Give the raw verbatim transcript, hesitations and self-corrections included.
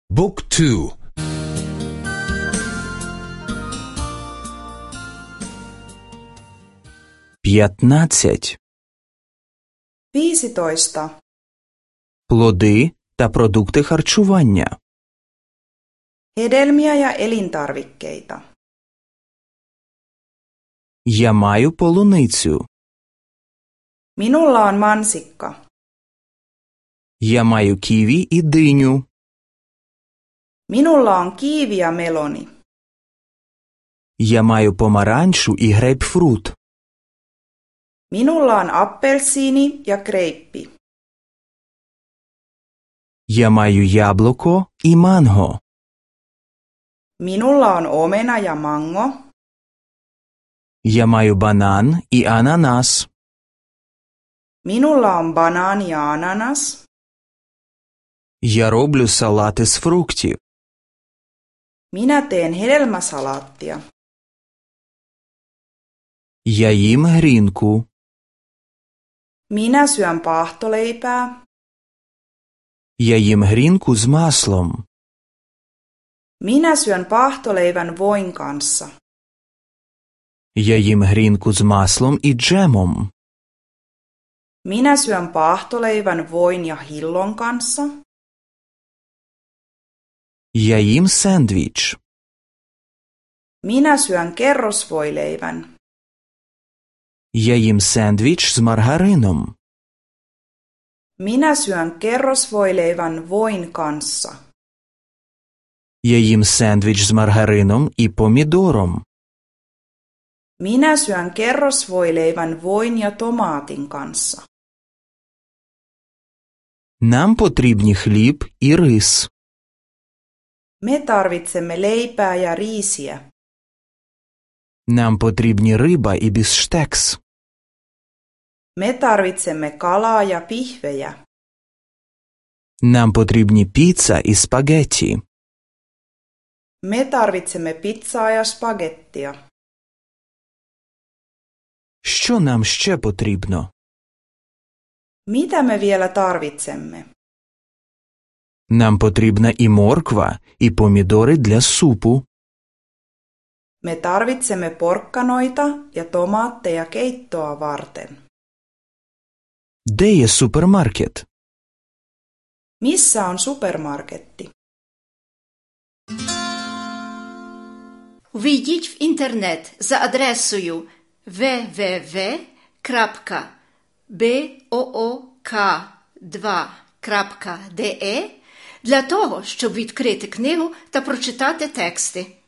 บุ๊กทู п'ятнадцять. viisitoista. Плоди та продукти харчування. Hedelmiä ja elintarvikkeita. Я маю полуницю. Minulla on mansikka. Я маю ківі і диню. Minulla on kiivi ja meloni. Я маю помаранчу і грейпфрут. Minulla on appelsiini ja kreippi. Я маю яблуко і манго. Minulla on omena ja mango. Я маю банан і ананас. Minulla on banaani ja ananas. Я роблю салати з фруктів. Minä teen hedelmäsalaattia. Я їм грінку. Minä syön paahtoleipää. Я їм грінку з маслом. Minä syön paahtoleivän voin kanssa. Я їм грінку з маслом і джемом. Minä syön paahtoleivän voin ja hillon kanssa. Я їм сендвіч. Minä syön kerrosvoileivän. Я їм сендвіч з маргарином. Minä syön kerrosvoileivän voin kanssa. Я їм сендвіч з маргарином і помідором. Minä syön kerrosvoileivän voin ja tomaatin kanssa. Нам потрібні хліб і рис. Me tarvitsemme leipää ja riisiä. Нам потрібні риба і бісштекс. Me tarvitsemme kalaa ja pihvejä. Нам потрібні піца і спагетті. Me tarvitsemme pizzaa ja spagettia. Що нам ще потрібно? Mitä me vielä tarvitsemme? Нам потрібна і морква, і помідори для супу. Me tarvitsemme porkkanoita ja tomaatteja keittoa varten. Де є супермаркет? Missä on supermarketti? Ввійдіть в інтернет за адресою double-u double-u double-u крапка боок два крапка де для того, щоб відкрити книгу та прочитати тексти.